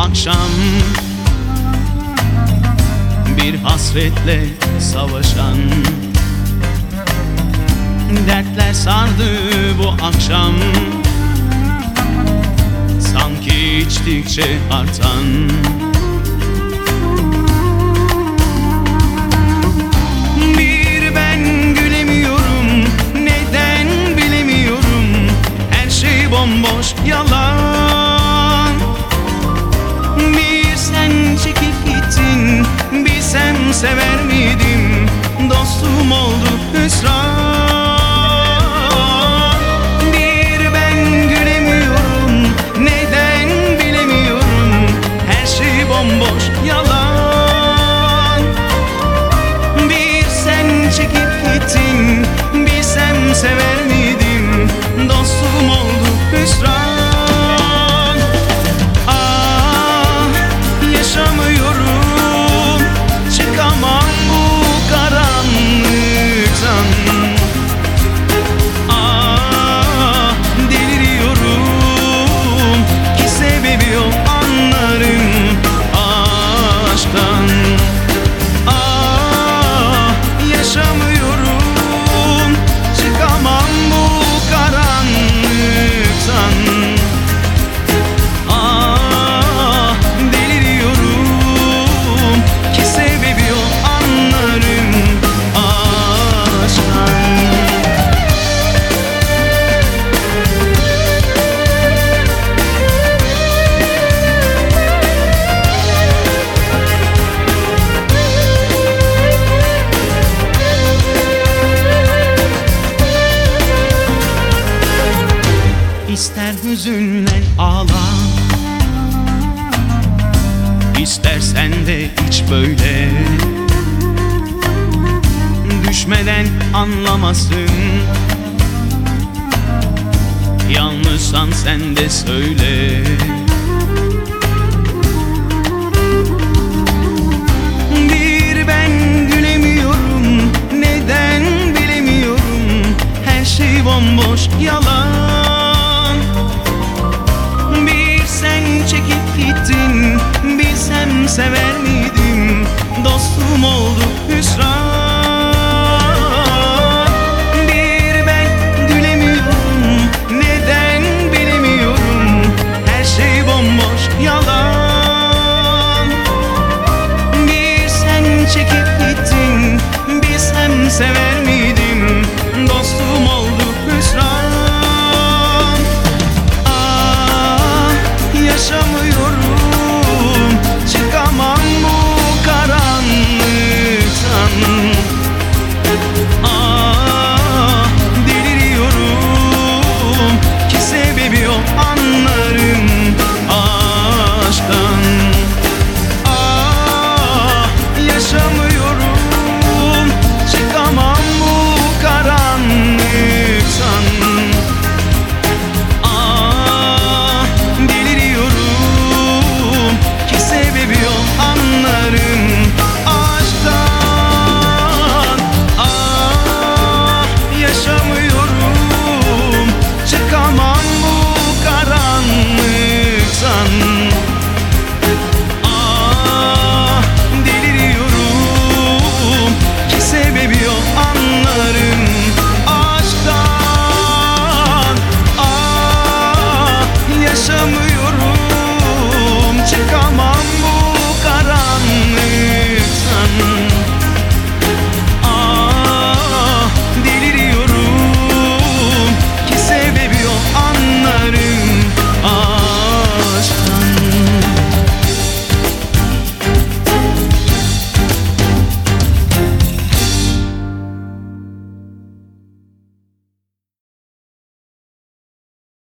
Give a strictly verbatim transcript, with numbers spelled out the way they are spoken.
akşam, bir hasretle savaşan. Dertler sardı bu akşam, sanki içtikçe artan. Bir ben gülemiyorum, neden bilemiyorum. Her şey bomboş, yalan. Bir sen çekip gittin, bilsem sever miydim. Dostum oldu hüsran. Bir ben gülemiyorum, neden bilemiyorum. Her şey bomboş, yalan. Bir sen çekip gittin, bilsem sever miydim. Dostum oldu hüsran. Ah, yaşamıyorum, çıkamam bu karanlıktan. Ah, deliriyorum ki sebebi yok, anlarım aşktan. Ah, yaşamıyorum, çıkamam bu karanlıktan. Ah, deliriyorum ki sebebi yok, anlarım aşktan. İster hüzünlen ağla, İstersen de hiç böyle. Düşmeden anlamasın, yalnızsan sen de söyle. Bir ben gülemiyorum, neden bilemiyorum. Her şey bomboş, yalan. Bir sen çekip gittin, bilsem sever miydim. Dostum oldu hüsran. Bir ben gülemiyorum, neden bilemiyorum. Her şey bomboş, yalan. Bir sen çekip gittin, bilsem sever miydim. Dostum oldu hüsran. Ah, yaşamıyorum, çıkamam bu karanlıktan. Ah,